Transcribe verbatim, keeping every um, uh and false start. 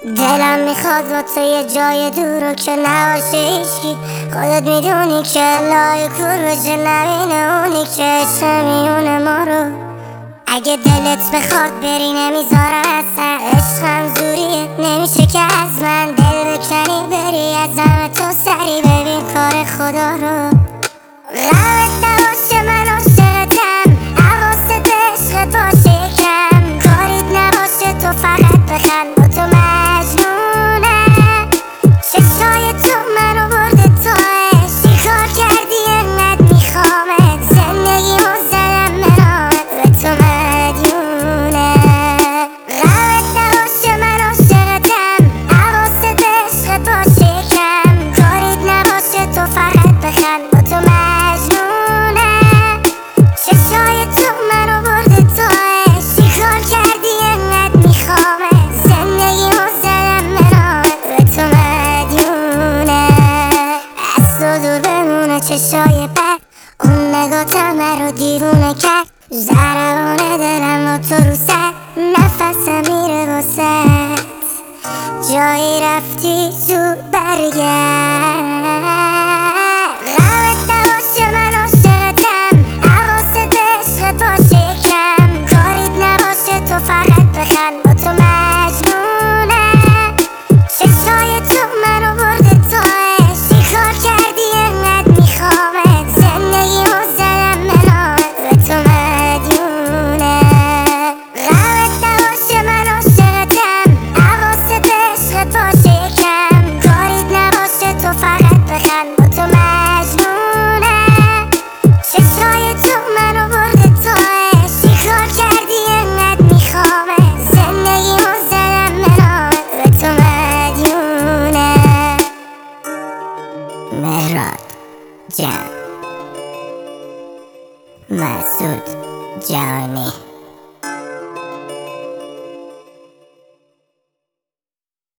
دلم میخواد با تو یه جای دورو که نباشه هیچکی. خودت میدونی که لای کور بشه نبینه اونی که عشق میونه ما رو. اگه دلت بخواد بری نمیذارم اصلا، عشقم زوریه نمیشه که از من دل بکنی بری از همه تو سری ببین کار خدا رو. غمت نباشه من عاشقتم، حواست عشقت باشه یکم، کاریت نباشه تو فقط بخند با تو مجنونم. چشای تو منو برده تو عشق، چیکار کردی انقدر میخوامت، زندگیمو زدم منامت به تو مدیونم. غمت نباشه من عاشقتم، حواست عشقت باشه یکم، کاریت نباشه تو فقط بخند با تو مجنونم. چشای تو منو برده تو عشق، چیکار کردی انقدر میخوامت، زندگیمو زدم منامت به تو مدیونم. از تو دور بمونه چشای بد، اون نگاتم رو دیوونه کرد، ضربان دلم با تو رو سر، نفسم میره واسد، جایی رفتی زود برگرد. غمت نباشه من عاشقتم، حواست عشقت باشه یکم، کاریت نباشه تو فقط بخند با تو مجنونم. چشای تو منو برده تو عشق، چیکار کردی انقدر میخوامت، زندگیمو زدم منامت به تو مدیونم. غمت نباشه من عاشقتم، حواست عشقت باشه یکم، کاریت نباشه تو فقط بخند با تو مجنونم. چشای تو منو برده تو عشق، چیکار کردی انقدر میخوامت، زندگیمو زدم منامت به تو مدیونم. مهراد جان، مسعود جانی.